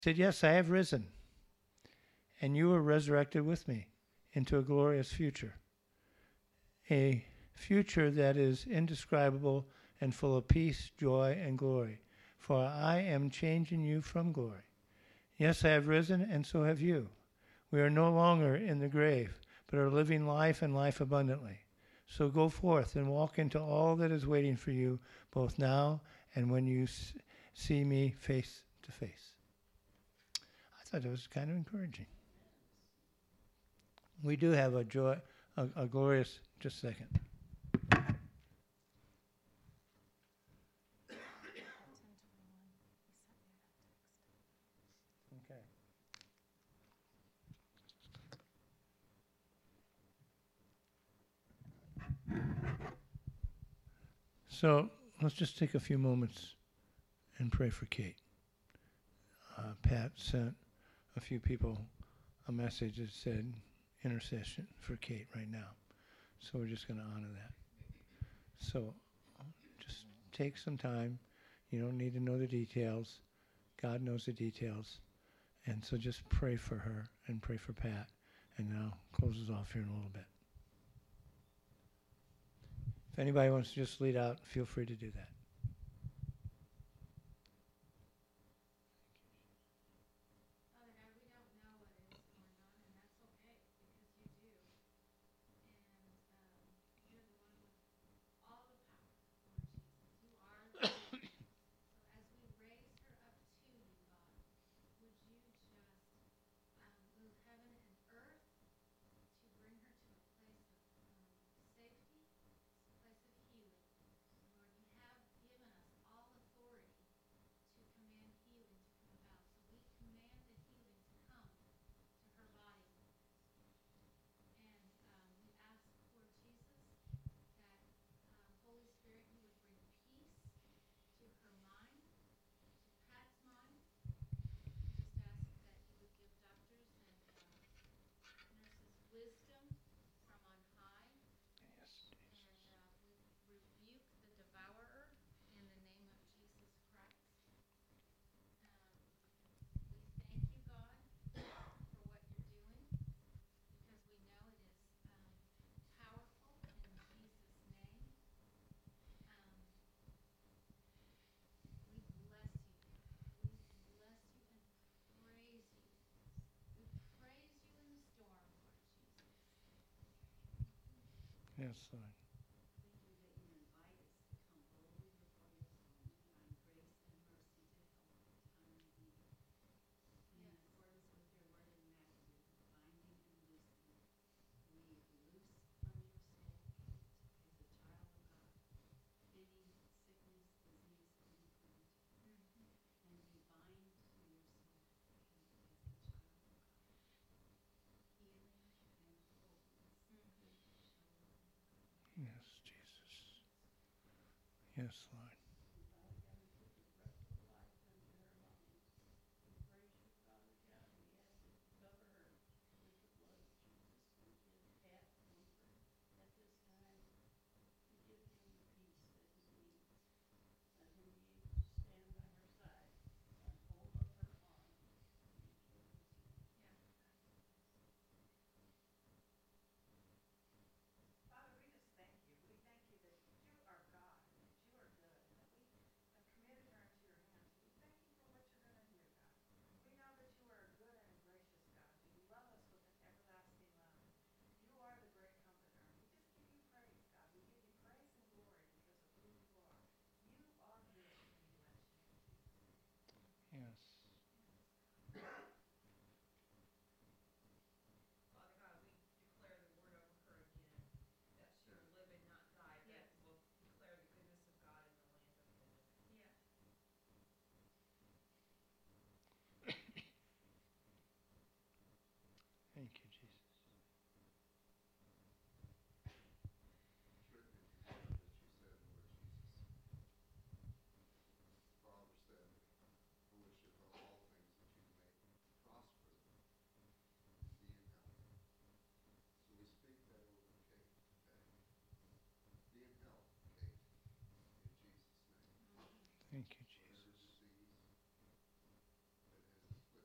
Said, yes, I have risen, and you were resurrected with me into a glorious future, a future that is indescribable and full of peace, joy, and glory. For I am changing you from glory. Yes, I have risen, and so have you. We are no longer in the grave, but are living life and life abundantly. So go forth and walk into all that is waiting for you, both now and when you see me face to face. I thought it was kind of encouraging. We do have a joy, a glorious, just a second. Okay. So let's just take a few moments and pray for Kate. Pat sent a few people a message that said intercession for Kate right now. So we're just going to honor that. So just take some time. You don't need to know the details. God knows the details. And so just pray for her and pray for Pat. And now close us off here in a little bit. If anybody wants to just lead out, feel free to do that. Yes, Lord. Yes, Jesus. Yes, Lord. Yes. Thank you, Jesus. Thank you, Jesus.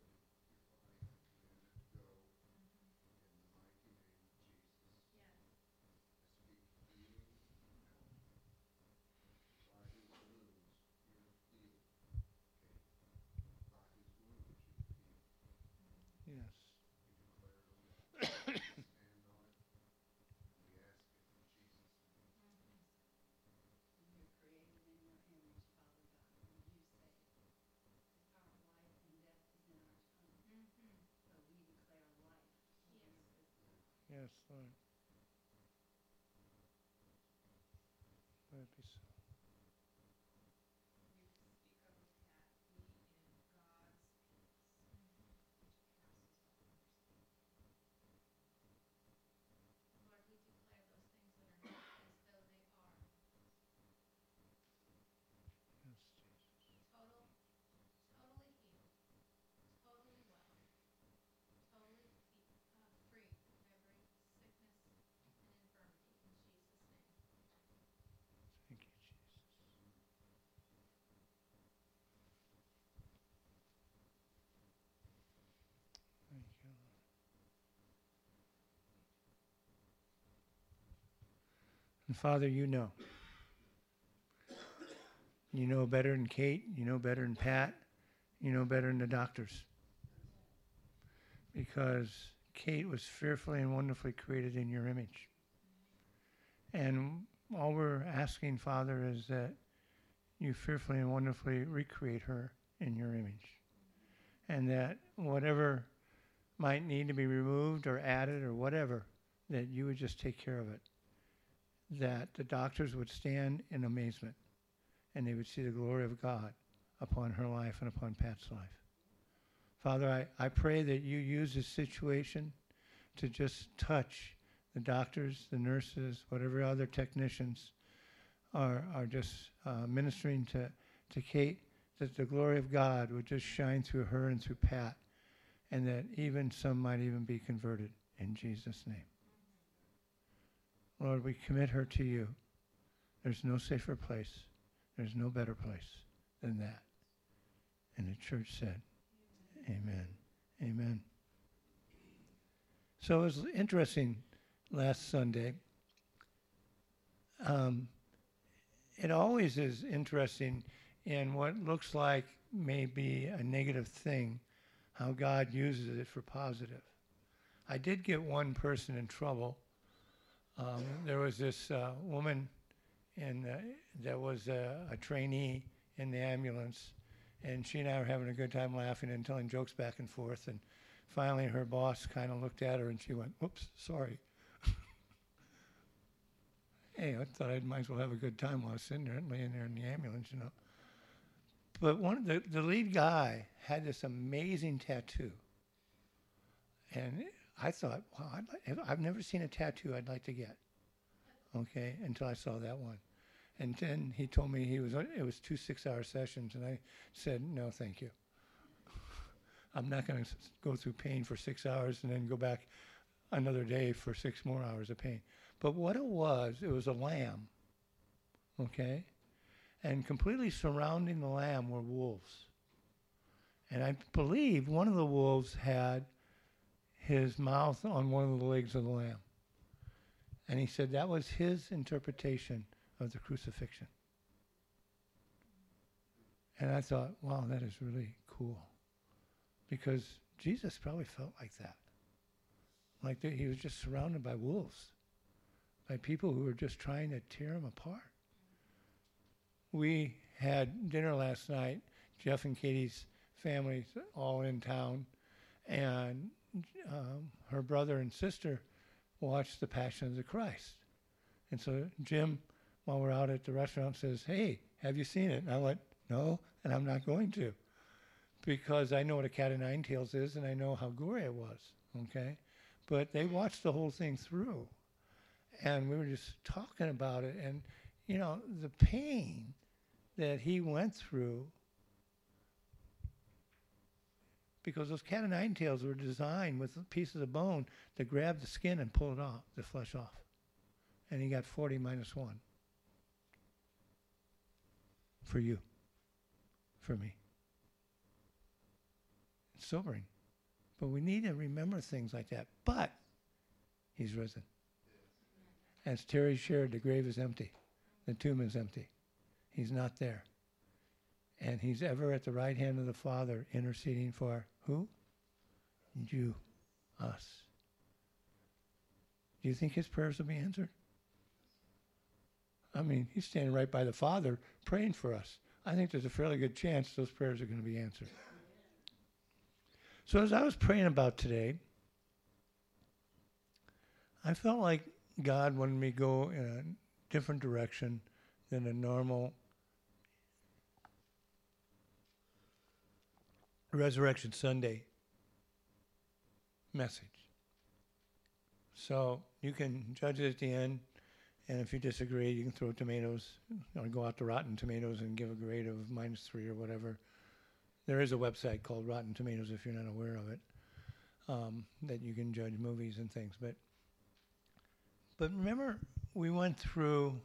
Yes, Lord. Let it be so. Yes, thank you, Jesus. Thank you, Lord. And Father, you know. You know better than Kate. You know better than Pat. You know better than the doctors. Because Kate was fearfully and wonderfully created in your image. And all we're asking, Father, is that you fearfully and wonderfully recreate her in your image. And that whatever might need to be removed or added or whatever, that you would just take care of it. That the doctors would stand in amazement and they would see the glory of God upon her life and upon Pat's life. Father, I pray that you use this situation to just touch the doctors, the nurses, whatever other technicians are just ministering to Kate, that the glory of God would just shine through her and through Pat, and that even some might even be converted in Jesus' name. Lord, we commit her to you. There's no safer place. There's no better place than that. And the church said, amen. Amen. So it was interesting last Sunday. It always is interesting in what looks like maybe a negative thing, how God uses it for positive. I did get one person in trouble. There was this woman that was a trainee in the ambulance, and she and I were having a good time laughing and telling jokes back and forth, and finally her boss kind of looked at her and she went, "Oops, sorry." Hey, I thought I might as well have a good time while I was sitting there and laying there in the ambulance, you know. But the lead guy had this amazing tattoo. And I thought, wow, I've never seen a tattoo I'd like to get. Okay, until I saw that one. And then he told me it was 2 6-hour sessions, and I said, no, thank you. I'm not going to go through pain for 6 hours and then go back another day for 6 more hours of pain. But what it was a lamb, okay? And completely surrounding the lamb were wolves. And I believe one of the wolves had his mouth on one of the legs of the lamb. And he said that was his interpretation of the crucifixion. And I thought, wow, that is really cool. Because Jesus probably felt like that. Like that he was just surrounded by wolves, by people who were just trying to tear him apart. We had dinner last night, Jeff and Katie's family all in town, and her brother and sister watched The Passion of the Christ. And so Jim, while we're out at the restaurant, says, "Hey, have you seen it?" And I went, "No, and I'm not going to." Because I know what a cat of nine tails is, and I know how gory it was, okay? But they watched the whole thing through. And we were just talking about it. And, you know, the pain that he went through, because those cat of nine tails were designed with pieces of bone to grab the skin and pull it off, the flesh off. And he got 40 minus 1. For you. For me. It's sobering. But we need to remember things like that. But he's risen. As Terry shared, the grave is empty. The tomb is empty. He's not there. And he's ever at the right hand of the Father interceding for who? You, us. Do you think his prayers will be answered? I mean, he's standing right by the Father praying for us. I think there's a fairly good chance those prayers are going to be answered. So as I was praying about today, I felt like God wanted me to go in a different direction than a normal Resurrection Sunday message. So you can judge it at the end, and if you disagree, you can throw tomatoes, or go out to Rotten Tomatoes and give a grade of -3 or whatever. There is a website called Rotten Tomatoes, if you're not aware of it, that you can judge movies and things. But remember, we went through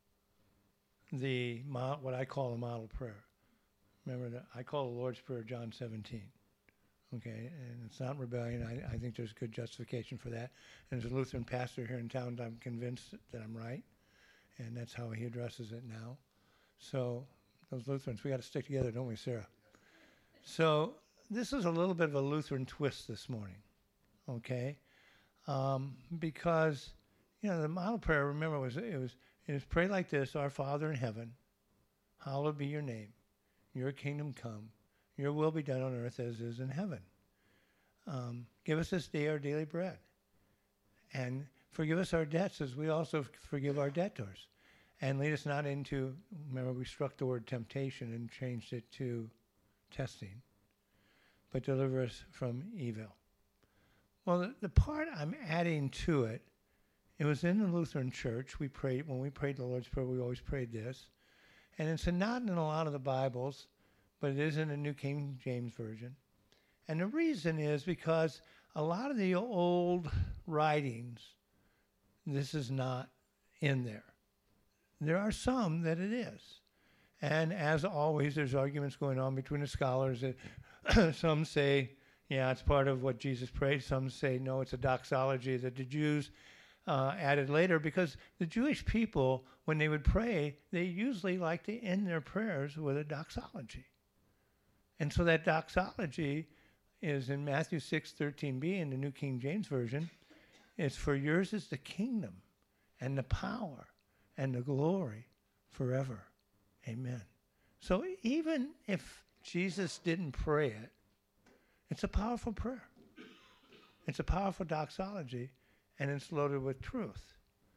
what I call a model prayer. Remember that I call the Lord's Prayer John 17. Okay, and it's not rebellion. I think there's good justification for that. And as a Lutheran pastor here in town, I'm convinced that I'm right, and that's how he addresses it now. So those Lutherans, we got to stick together, don't we, Sarah? So this is a little bit of a Lutheran twist this morning, okay? Because the model prayer, remember, it was pray like this: Our Father in heaven, hallowed be your name. Your kingdom come. Your will be done on earth as is in heaven. Give us this day our daily bread. And forgive us our debts as we also forgive our debtors. And lead us not into, remember we struck the word temptation and changed it to testing, but deliver us from evil. Well, the part I'm adding to it, it was in the Lutheran Church. We prayed, when we prayed the Lord's Prayer, we always prayed this. And it's not in a lot of the Bibles, but it is in the New King James Version. And the reason is because a lot of the old writings, this is not in there. There are some that it is. And as always, there's arguments going on between the scholars. That some say, yeah, it's part of what Jesus prayed. Some say, no, it's a doxology that the Jews added later, because the Jewish people, when they would pray, they usually like to end their prayers with a doxology. And so that doxology is in Matthew 6:13b in the New King James Version. It's for yours is the kingdom and the power and the glory forever. Amen. So even if Jesus didn't pray it, it's a powerful prayer. It's a powerful doxology, and it's loaded with truth.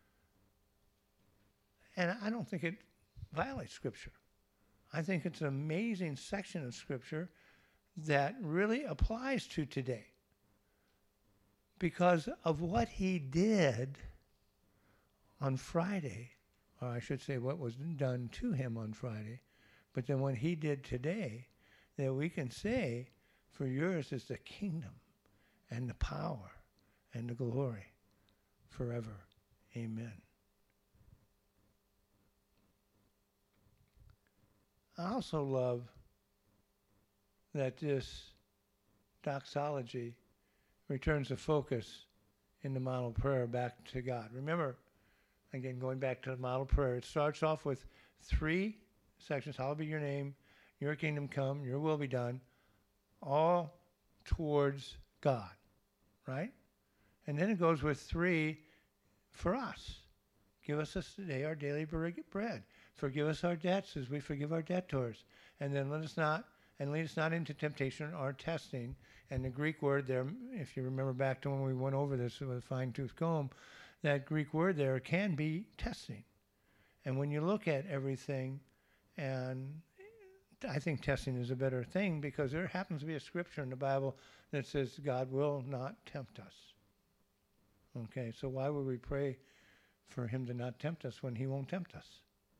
And I don't think it violates Scripture. I think it's an amazing section of Scripture that really applies to today because of what he did on Friday, or I should say what was done to him on Friday, but then what he did today, that we can say, for yours is the kingdom and the power and the glory forever. Amen. I also love that this doxology returns the focus in the model prayer back to God. Remember, again, going back to the model prayer, it starts off with 3 sections: hallowed be your name, your kingdom come, your will be done, all towards God, right? And then it goes with 3 for us. Give us this today our daily bread. Forgive us our debts as we forgive our debtors. And then lead us not into temptation or testing. And the Greek word there, if you remember back to when we went over this with a fine-tooth comb, that Greek word there can be testing. And when you look at everything, and I think testing is a better thing because there happens to be a scripture in the Bible that says God will not tempt us. Okay, so why would we pray for him to not tempt us when he won't tempt us?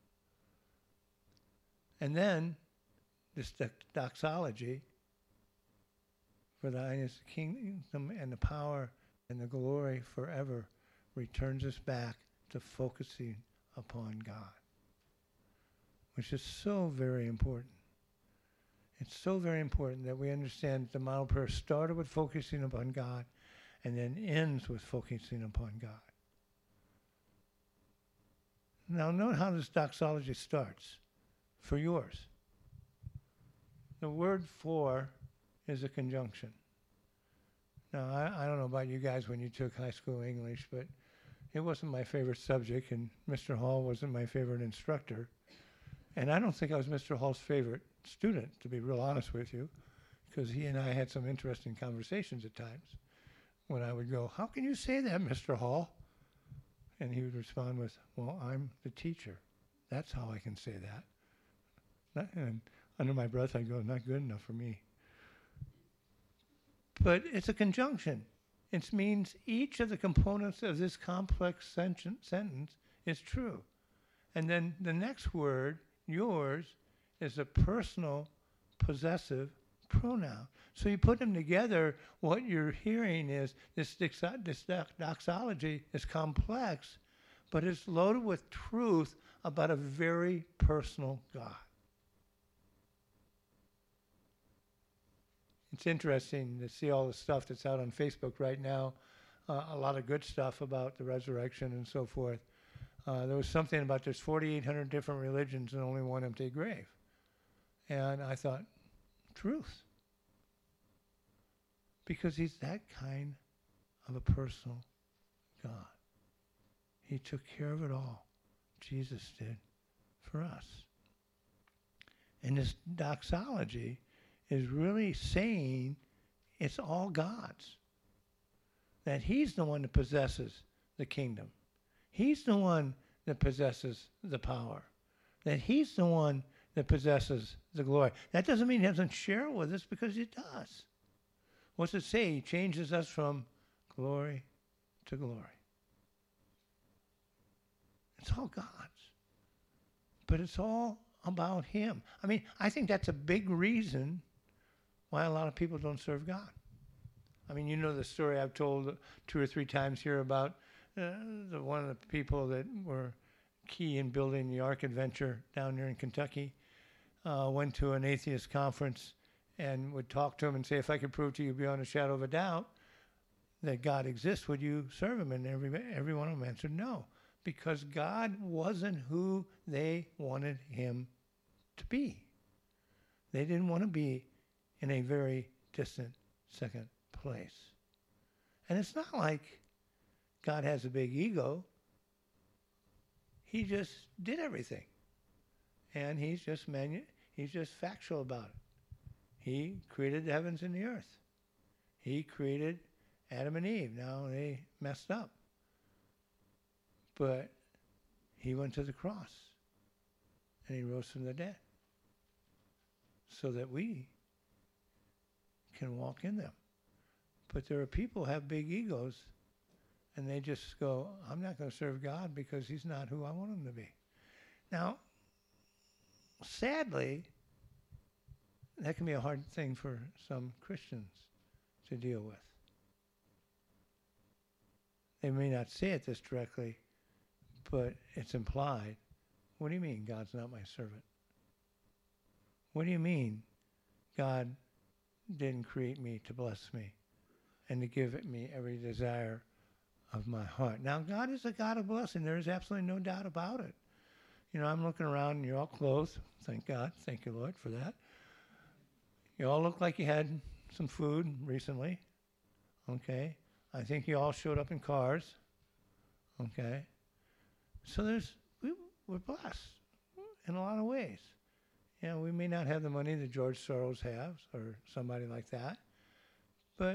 And then this doxology, for thine is the kingdom and the power and the glory forever, returns us back to focusing upon God, which is so very important. It's so very important that we understand the model prayer started with focusing upon God and then ends with focusing upon God. Now note how this doxology starts. For yours. The word for is a conjunction. Now, I don't know about you guys when you took high school English, but it wasn't my favorite subject, and Mr. Hall wasn't my favorite instructor. And I don't think I was Mr. Hall's favorite student, to be real honest with you, because he and I had some interesting conversations at times when I would go, how can you say that, Mr. Hall? And he would respond with, well, I'm the teacher. That's how I can say that. And under my breath, I'd go, not good enough for me. But it's a conjunction. It means each of the components of this complex sentence is true. And then the next word, yours, is a personal possessive pronoun. So you put them together, what you're hearing is this doxology is complex, but it's loaded with truth about a very personal God. It's interesting to see all the stuff that's out on Facebook right now, a lot of good stuff about the resurrection and so forth. There was something about there's 4,800 different religions and only one empty grave. And I thought, truth. Because he's that kind of a personal God. He took care of it all. Jesus did for us. And this doxology is really saying it's all God's. That he's the one that possesses the kingdom. He's the one that possesses the power. That he's the one that possesses the glory. That doesn't mean he doesn't share it with us, because he does. What's it say? He changes us from glory to glory. It's all God's. But it's all about him. I mean, I think that's a big reason why a lot of people don't serve God. I mean, you know the story I've told 2 or 3 times here about one of the people that were key in building the Ark Adventure down there in Kentucky. Went to an atheist conference and would talk to him and say, if I could prove to you beyond a shadow of a doubt that God exists, would you serve him? And every one of them answered no, because God wasn't who they wanted him to be. They didn't want to be in a very distant second place. And it's not like God has a big ego. He just did everything. And he's just factual about it. He created the heavens and the earth. He created Adam and Eve. Now they messed up. But he went to the cross and he rose from the dead so that we can walk in them. But there are people who have big egos and they just go, I'm not going to serve God because he's not who I want him to be. Now, sadly, that can be a hard thing for some Christians to deal with. They may not say it this directly, but it's implied. What do you mean God's not my servant? What do you mean God didn't create me to bless me and to give me every desire of my heart? Now, God is a God of blessing. There is absolutely no doubt about it. You know, I'm looking around and you're all clothed. Thank God. Thank you, Lord, for that. You all look like you had some food recently. Okay. I think you all showed up in cars. Okay. So we're blessed in a lot of ways. You know, we may not have the money that George Soros has or somebody like that, but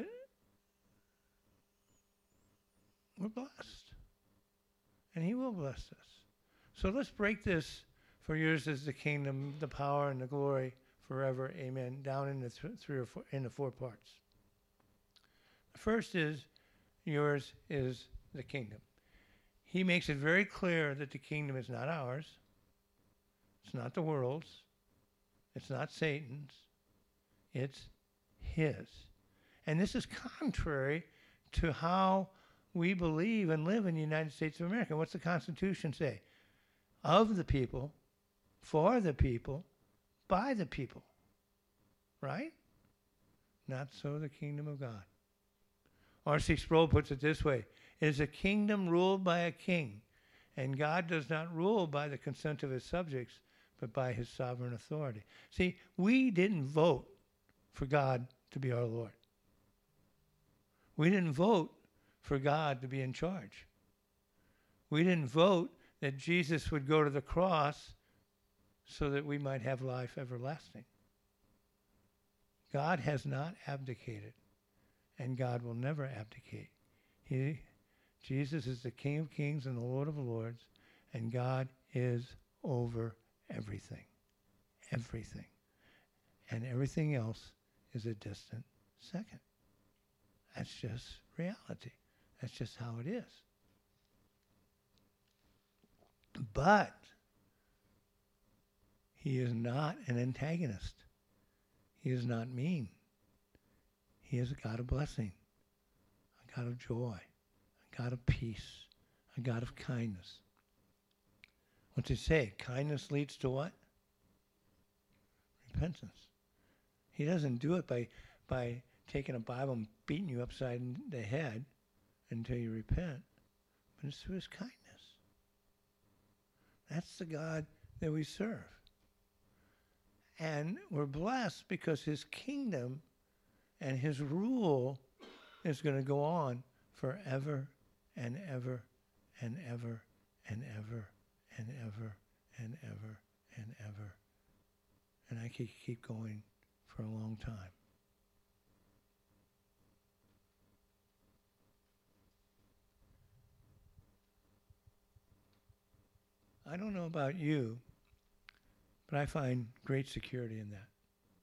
we're blessed. And he will bless us. So let's break this. For yours is the kingdom, the power, and the glory forever. Amen. Down into the 4 parts. The first is, yours is the kingdom. He makes it very clear that the kingdom is not ours. It's not the world's. It's not Satan's. It's his. And this is contrary to how we believe and live in the United States of America. What's the Constitution say? Of the people, for the people, by the people. Right? Not so the kingdom of God. R.C. Sproul puts it this way: it is a kingdom ruled by a king, and God does not rule by the consent of his subjects, but by his sovereign authority. See, we didn't vote for God to be our Lord. We didn't vote for God to be in charge. We didn't vote that Jesus would go to the cross so that we might have life everlasting. God has not abdicated, and God will never abdicate. He Jesus is the King of Kings and the Lord of Lords, and God is over everything. Everything. And everything else is a distant second. That's just reality. That's just how it is. But he is not an antagonist. He is not mean. He is a God of blessing, a God of joy, a God of peace, a God of kindness. What's it say? Kindness leads to what? Repentance. He doesn't do it by taking a Bible and beating you upside the head until you repent, but it's through his kindness. That's the God that we serve. And we're blessed because his kingdom and his rule is going to go on forever and ever and ever and ever and ever and ever and ever. And I could keep going for a long time. I don't know about you, but I find great security in that.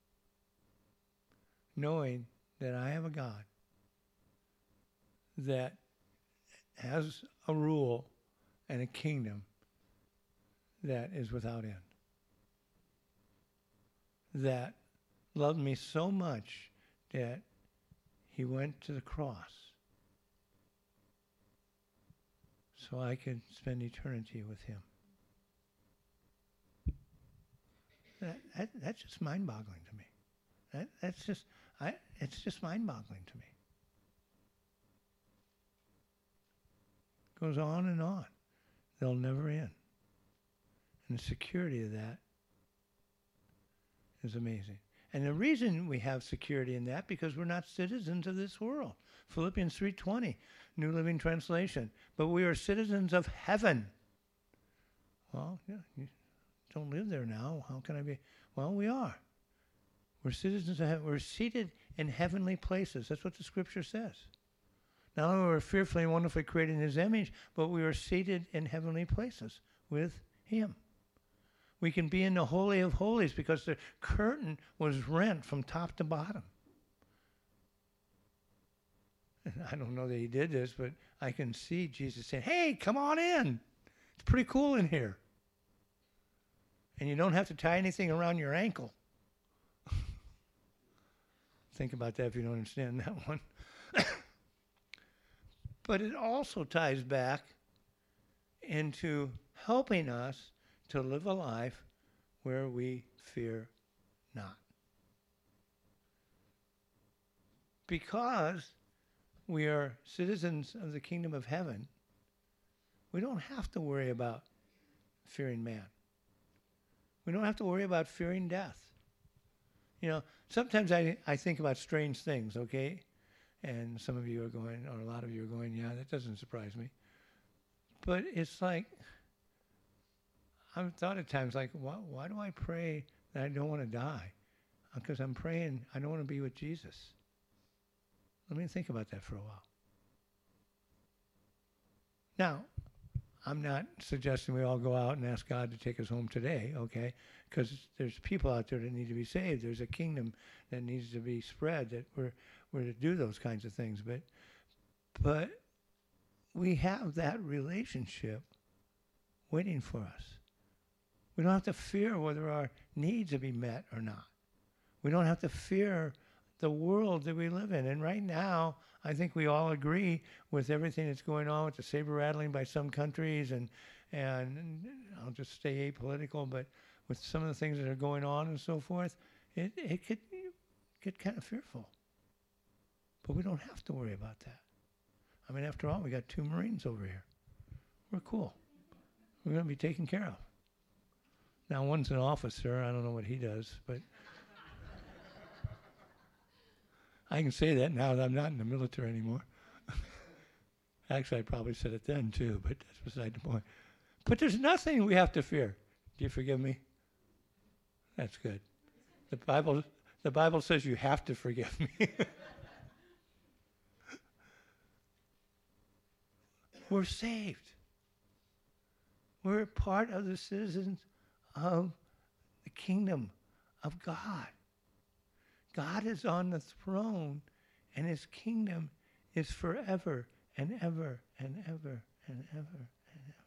Knowing that I have a God that has a rule and a kingdom that is without end. That loved me so much that he went to the cross so I could spend eternity with him. That's just mind-boggling to me. It's just mind-boggling to me. Goes on and on. They'll never end. And the security of that is amazing. And the reason we have security in that, because we're not citizens of this world. Philippians 3:20, New Living Translation. But we are citizens of heaven. Well, yeah, you don't live there now. How can I be? Well, we are. We're citizens of heaven. We're seated in heavenly places. That's what the scripture says. Not only are we fearfully and wonderfully created in his image, but we are seated in heavenly places with him. We can be in the Holy of Holies because the curtain was rent from top to bottom. And I don't know that he did this, but I can see Jesus saying, hey, come on in. It's pretty cool in here. And you don't have to tie anything around your ankle. Think about that if you don't understand that one. But it also ties back into helping us to live a life where we fear not. Because we are citizens of the kingdom of heaven, we don't have to worry about fearing man. We don't have to worry about fearing death. You know, sometimes I think about strange things, okay? And some of you are going, or a lot of you are going, yeah, that doesn't surprise me. But it's like, I've thought at times, like, why do I pray that I don't want to die? Because I'm praying I don't want to be with Jesus. Let me think about that for a while. Now, I'm not suggesting we all go out and ask God to take us home today, okay? Because there's people out there that need to be saved. There's a kingdom that needs to be spread, that we're to do those kinds of things. But we have that relationship waiting for us. We don't have to fear whether our needs will be met or not. We don't have to fear the world that we live in. And right now, I think we all agree with everything that's going on with the saber rattling by some countries, and I'll just stay apolitical, but with some of the things that are going on and so forth, it could get kind of fearful. But we don't have to worry about that. I mean, after all, we got 2 Marines over here. We're cool. We're going to be taken care of. Now, one's an officer. I don't know what he does, but I can say that now that I'm not in the military anymore. Actually, I probably said it then, too, but that's beside the point. But there's nothing we have to fear. Do you forgive me? That's good. The Bible says you have to forgive me. We're saved. We're part of the citizens of the kingdom of God. God is on the throne, and his kingdom is forever and ever and ever and ever and ever.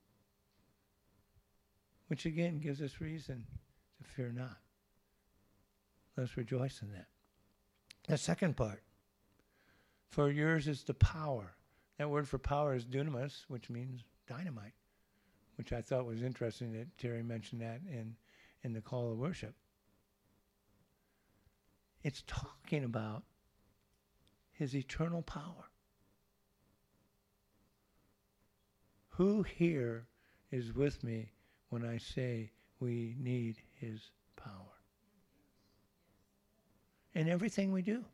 Which again gives us reason to fear not. Let us rejoice in that. The second part. For yours is the power. That word for power is dunamis, which means dynamite, which I thought was interesting that Terry mentioned that in the call of worship. It's talking about his eternal power. Who here is with me when I say we need his power? In everything we do.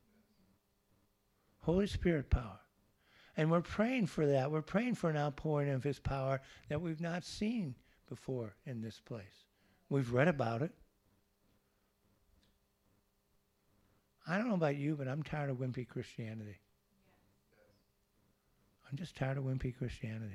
Holy Spirit power. And we're praying for that. We're praying for an outpouring of his power that we've not seen before in this place. We've read about it. I don't know about you, but I'm tired of wimpy Christianity. I'm just tired of wimpy Christianity.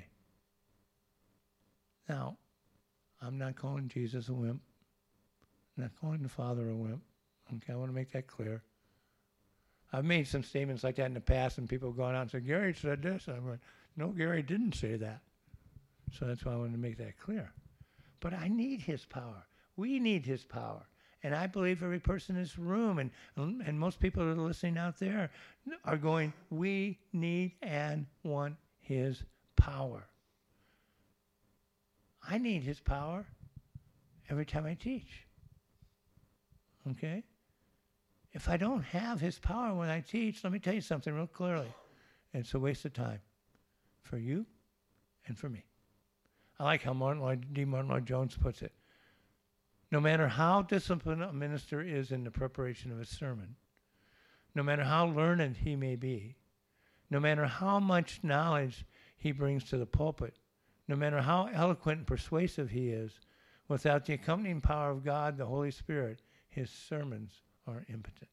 Now, I'm not calling Jesus a wimp. I'm not calling the Father a wimp. Okay, I want to make that clear. I've made some statements like that in the past, and people have gone out and said, Gary said this. And I'm going, no, Gary didn't say that. So that's why I wanted to make that clear. But I need his power. We need his power. And I believe every person in this room and most people that are listening out there are going, we need and want his power. I need his power every time I teach. Okay? If I don't have his power when I teach, let me tell you something real clearly. It's a waste of time for you and for me. I like how Martin Lloyd Jones puts it. No matter how disciplined a minister is in the preparation of a sermon, no matter how learned he may be, no matter how much knowledge he brings to the pulpit, no matter how eloquent and persuasive he is, without the accompanying power of God, the Holy Spirit, his sermons are impotent.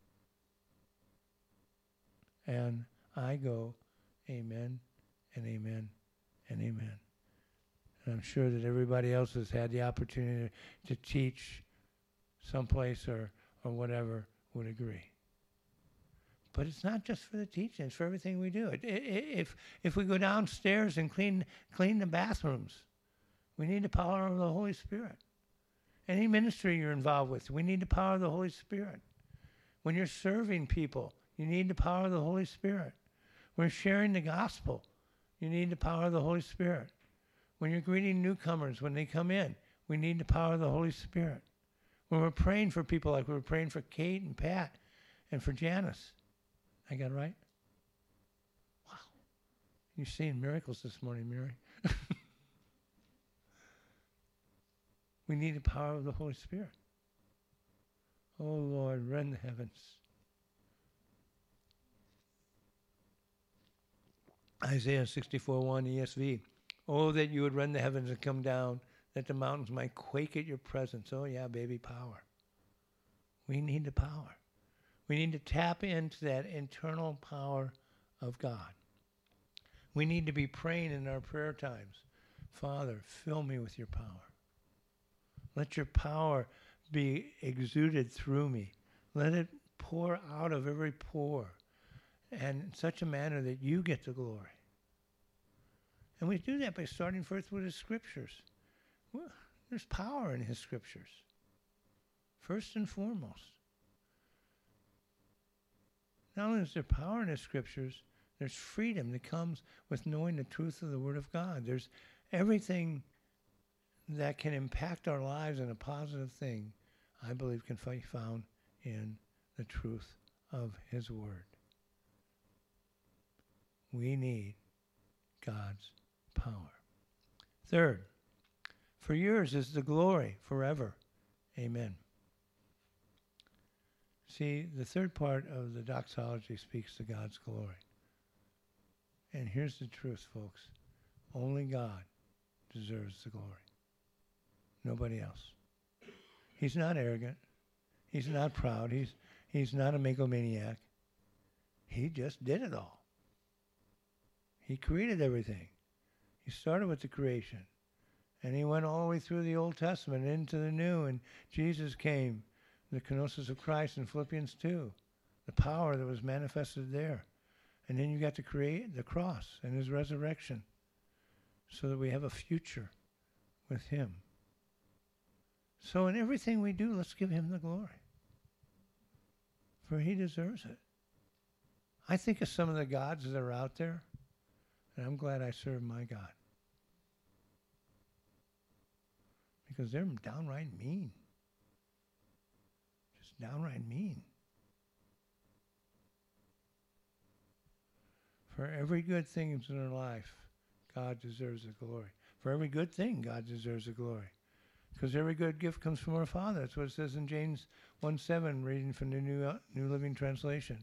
And I go, amen and amen and amen. And I'm sure that everybody else has had the opportunity to teach someplace or whatever would agree. But it's not just for the teaching, it's for everything we do. If we go downstairs and clean the bathrooms, we need the power of the Holy Spirit. Any ministry you're involved with, we need the power of the Holy Spirit. When you're serving people, you need the power of the Holy Spirit. When you're sharing the gospel, you need the power of the Holy Spirit. When you're greeting newcomers when they come in, we need the power of the Holy Spirit. When we're praying for people like we were praying for Kate and Pat and for Janice. I got it right? Wow. You're seeing miracles this morning, Mary. We need the power of the Holy Spirit. Oh, Lord, rend the heavens. Isaiah 64:1 ESV. Oh, that you would rend the heavens and come down, that the mountains might quake at your presence. Oh, yeah, baby, power. We need the power. We need to tap into that internal power of God. We need to be praying in our prayer times. Father, fill me with your power. Let your power be exuded through me. Let it pour out of every pore, and in such a manner that you get the glory. And we do that by starting first with his scriptures. Well, there's power in his scriptures, first and foremost. Not only is there power in his scriptures, there's freedom that comes with knowing the truth of the Word of God. There's everything that can impact our lives in a positive thing, I believe, can be found in the truth of his Word. We need God's power. Third, for yours is the glory forever. Amen. See, the third part of the doxology speaks to God's glory. And here's the truth, folks. Only God deserves the glory. Nobody else. He's not arrogant. He's not proud. He's not a megalomaniac. He just did it all. He created everything. He started with the creation. And he went all the way through the Old Testament into the New. And Jesus came, the kenosis of Christ in Philippians 2. The power that was manifested there. And then you got to create the cross and his resurrection so that we have a future with him. So in everything we do, let's give him the glory. For he deserves it. I think of some of the gods that are out there, and I'm glad I serve my God. Because they're downright mean. Just downright mean. For every good thing in our life, God deserves the glory. For every good thing, God deserves the glory. Because every good gift comes from our Father. That's what it says in James 1:7, reading from the New Living Translation.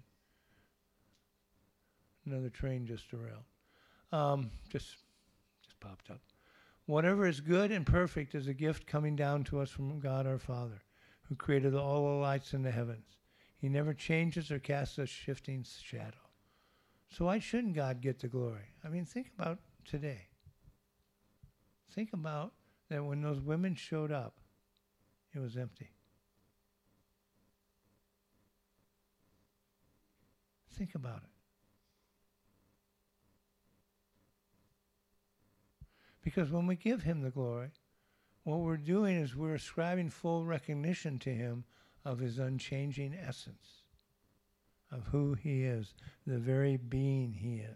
Another train just derailed. Just popped up. Whatever is good and perfect is a gift coming down to us from God our Father, who created all the lights in the heavens. He never changes or casts a shifting shadow. So why shouldn't God get the glory? I mean, think about today. Think about that when those women showed up, it was empty. Think about it. Because when we give him the glory, what we're doing is we're ascribing full recognition to him of his unchanging essence, of who he is, the very being he is.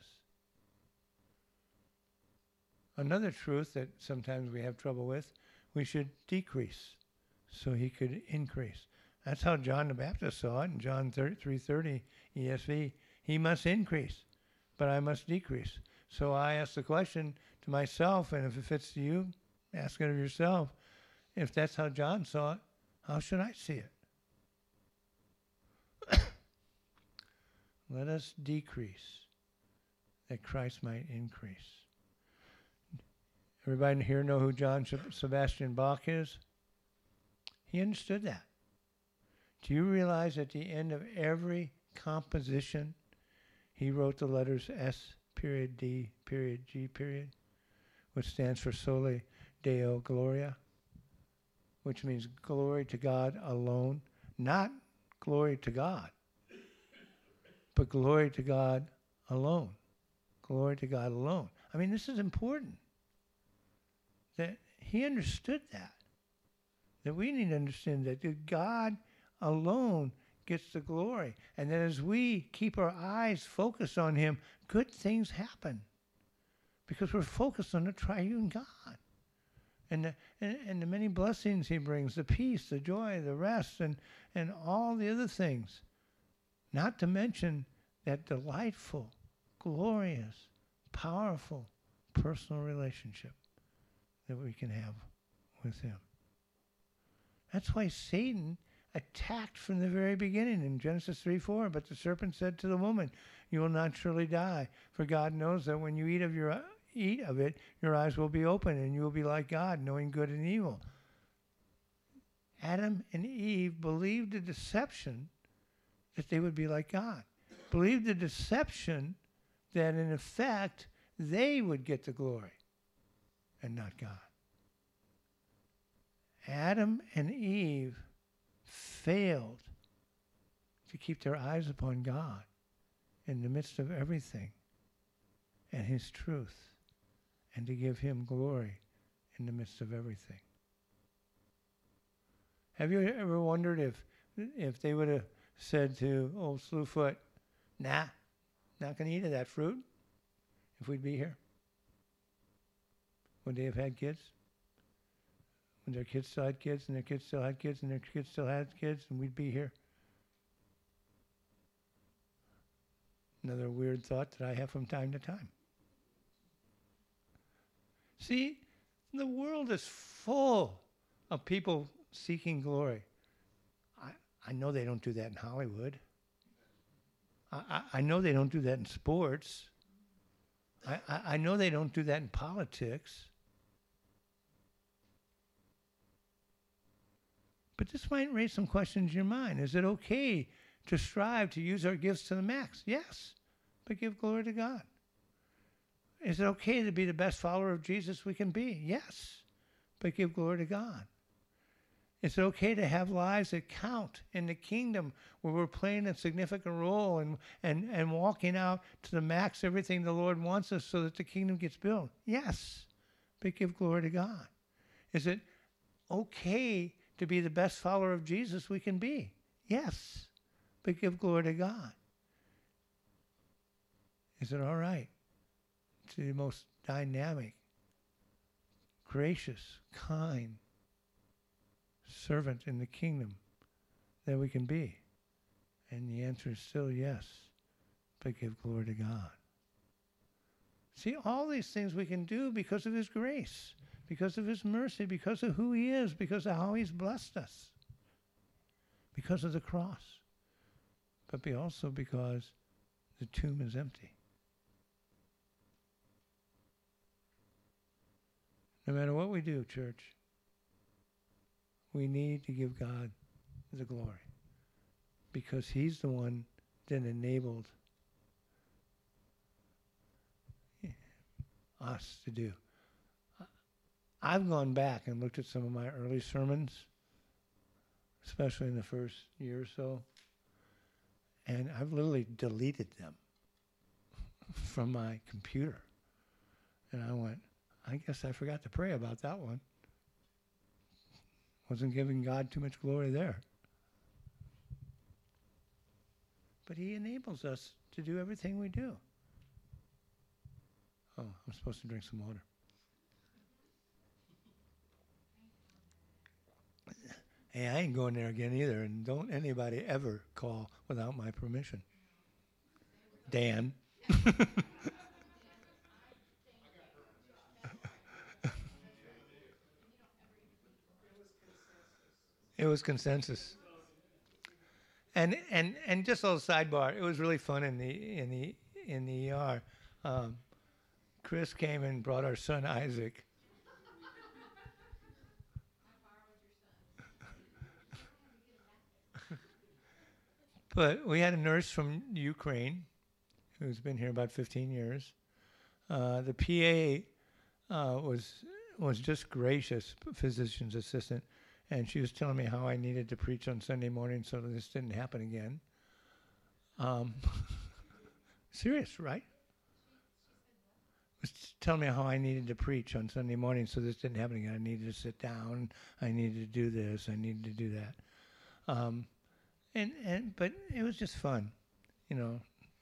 Another truth that sometimes we have trouble with, we should decrease so he could increase. That's how John the Baptist saw it in John 3:30 ESV. He must increase, but I must decrease. So I ask the question to myself, and if it fits to you, ask it of yourself. If that's how John saw it, how should I see it? Let us decrease that Christ might increase. Everybody here know who John Sebastian Bach is? He understood that. Do you realize at the end of every composition, he wrote the letters S period D period G period, which stands for Soli Deo Gloria, which means glory to God alone, not glory to God, but glory to God alone. Glory to God alone. I mean, this is important. That he understood that we need to understand that God alone gets the glory. And that as we keep our eyes focused on him, good things happen. Because we're focused on the triune God. And the many blessings he brings, the peace, the joy, the rest, and all the other things. Not to mention that delightful, glorious, powerful, personal relationship that we can have with him. That's why Satan attacked from the very beginning in Genesis 3:4. But the serpent said to the woman, "You will not surely die, for God knows that when you eat of it, your eyes will be open, and you will be like God, knowing good and evil." Adam and Eve believed the deception that they would be like God. Believed the deception that in effect they would get the glory and not God. Adam and Eve failed to keep their eyes upon God in the midst of everything and his truth, and to give him glory in the midst of everything. Have you ever wondered if they would have said to old Slewfoot, "Nah, not going to eat of that fruit," if we'd be here? Would they have had kids? When their kids still had kids, and their kids still had kids, and their kids still had kids, and we'd be here? Another weird thought that I have from time to time. See, the world is full of people seeking glory. I know they don't do that in Hollywood. I know they don't do that in sports. I know they don't do that in politics. But this might raise some questions in your mind. Is it okay to strive to use our gifts to the max? Yes, but give glory to God. Is it okay to be the best follower of Jesus we can be? Yes, but give glory to God. Is it okay to have lives that count in the kingdom where we're playing a significant role and walking out to the max everything the Lord wants us so that the kingdom gets built? Yes, but give glory to God. Is it okay to be the best follower of Jesus we can be? Yes, but give glory to God. Is it all right to be the most dynamic, gracious, kind servant in the kingdom that we can be? And the answer is still yes, but give glory to God. See, all these things we can do because of his grace, because of his mercy, because of who he is, because of how he's blessed us, because of the cross, but also because the tomb is empty. No matter what we do, church, we need to give God the glory because he's the one that enabled us to do. I've gone back and looked at some of my early sermons, especially in the first year or so, and I've literally deleted them from my computer. And I went, I guess I forgot to pray about that one. Wasn't giving God too much glory there. But he enables us to do everything we do. Oh, I'm supposed to drink some water. Hey, I ain't going there again either, and don't anybody ever call without my permission. Dan. It was consensus. And just a little sidebar, it was really fun in the ER. Chris came and brought our son Isaac. But we had a nurse from Ukraine who's been here about 15 years. The PA was just gracious, physician's assistant, and she was telling me how I needed to preach on Sunday morning so that this didn't happen again. Serious, right? Was telling me how I needed to preach on Sunday morning so this didn't happen again. I needed to sit down. I needed to do this. I needed to do that. But it was just fun, you know.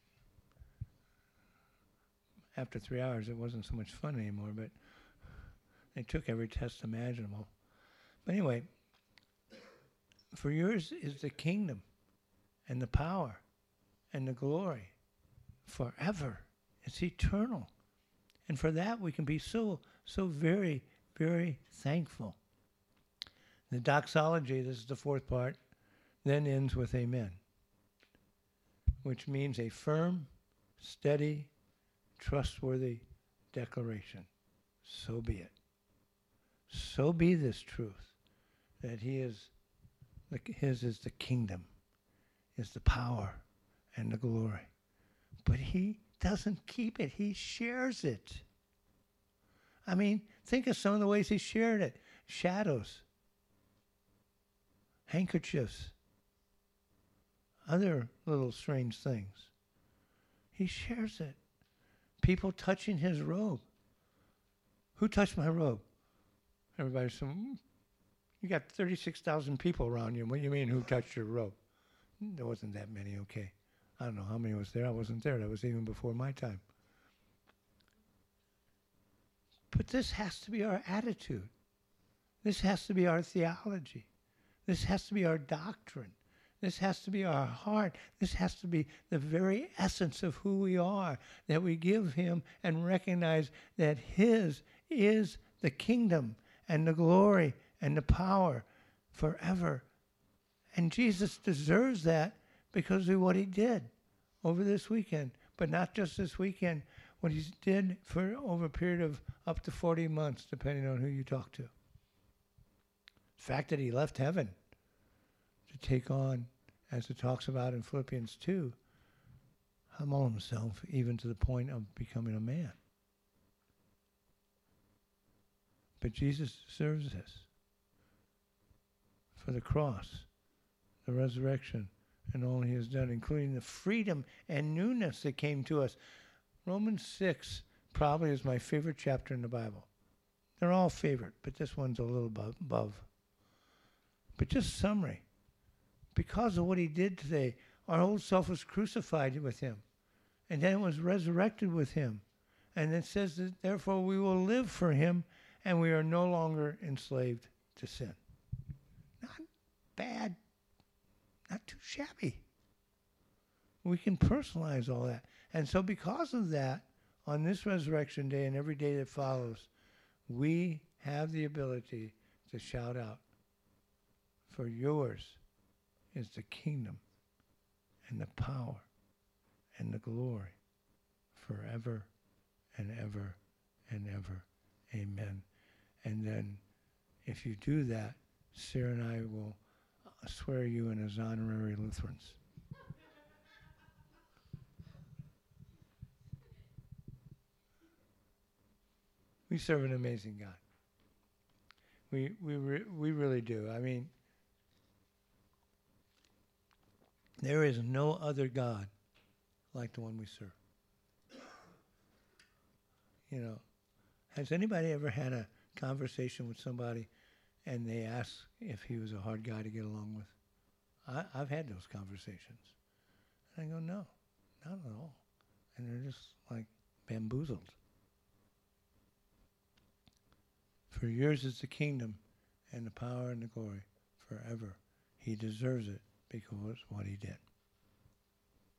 After 3 hours, it wasn't so much fun anymore, but they took every test imaginable. But anyway, for yours is the kingdom and the power and the glory forever. It's eternal. And for that, we can be so very, very thankful. The doxology, this is the fourth part, then ends with amen, which means a firm, steady, trustworthy declaration. So be it. So be this truth, that his is the kingdom, is the power and the glory. But he doesn't keep it. He shares it. I mean, think of some of the ways he shared it. Shadows, handkerchiefs, other little strange things. He shares it. People touching his robe. Who touched my robe? Everybody's saying, you got 36,000 people around you. What do you mean, who touched your robe? There wasn't that many, okay. I don't know how many was there. I wasn't there. That was even before my time. But this has to be our attitude. This has to be our theology. This has to be our doctrine. This has to be our heart. This has to be the very essence of who we are, that we give him and recognize that his is the kingdom and the glory and the power forever. And Jesus deserves that because of what he did over this weekend. But not just this weekend, what he did for over a period of up to 40 months, depending on who you talk to. The fact that he left heaven to take on, as it talks about in Philippians 2, humble himself even to the point of becoming a man. But Jesus deserves this. For the cross, the resurrection, and all he has done, including the freedom and newness that came to us. Romans 6 probably is my favorite chapter in the Bible. They're all favorite, but this one's a little above. But just summary. Because of what he did today, our old self was crucified with him. And then it was resurrected with him. And it says that therefore we will live for him, and we are no longer enslaved to sin. Not bad. Not too shabby. We can personalize all that. And so because of that, on this resurrection day and every day that follows, we have the ability to shout out, for yours is the kingdom and the power and the glory forever and ever and ever. Amen. And then if you do that, Sarah and I will swear you in as honorary Lutherans. We serve an amazing God. We really do. I mean, there is no other God like the one we serve. You know, has anybody ever had a conversation with somebody and they ask if he was a hard guy to get along with? I've had those conversations. And I go, no, not at all. And they're just like bamboozled. For yours is the kingdom and the power and the glory forever. He deserves it because of what he did.